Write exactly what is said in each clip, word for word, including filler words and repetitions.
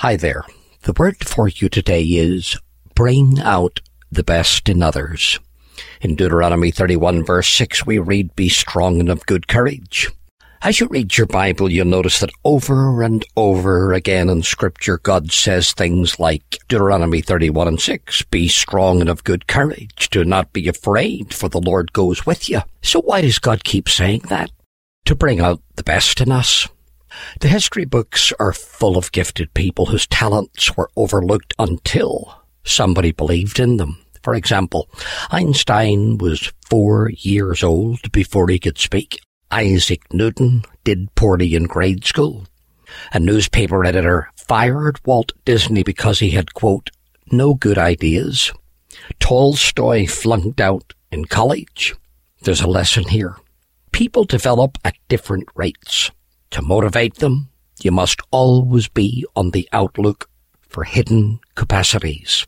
Hi there. The word for you today is bring out the best in others. In Deuteronomy thirty-one verse six we read, be strong and of good courage. As you read your Bible, you'll notice that over and over again in Scripture, God says things like Deuteronomy thirty-one and six, be strong and of good courage. Do not be afraid, for the Lord goes with you. So why does God keep saying that? To bring out the best in us. The history books are full of gifted people whose talents were overlooked until somebody believed in them. For example, Einstein was four years old before he could speak. Isaac Newton did poorly in grade school. A newspaper editor fired Walt Disney because he had, quote, no good ideas. Tolstoy flunked out in college. There's a lesson here. People develop at different rates. To motivate them, you must always be on the outlook for hidden capacities.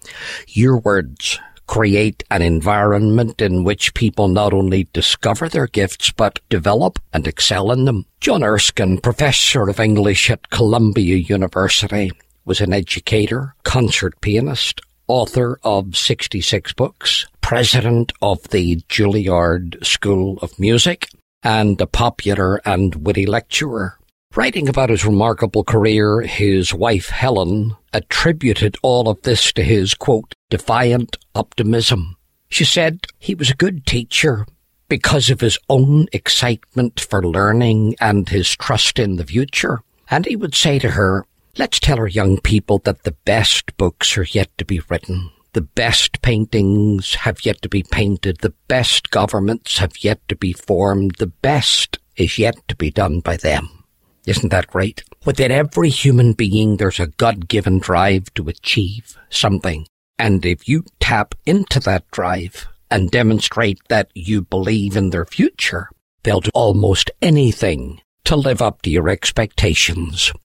Your words create an environment in which people not only discover their gifts, but develop and excel in them. John Erskine, professor of English at Columbia University, was an educator, concert pianist, author of sixty-six books, president of the Juilliard School of Music, and a popular and witty lecturer. Writing about his remarkable career, his wife Helen attributed all of this to his, quote, defiant optimism. She said he was a good teacher because of his own excitement for learning and his trust in the future. And he would say to her, let's tell our young people that the best books are yet to be written. The best paintings have yet to be painted. The best governments have yet to be formed. The best is yet to be done by them. Isn't that great? Within every human being, there's a God-given drive to achieve something. And if you tap into that drive and demonstrate that you believe in their future, they'll do almost anything to live up to your expectations.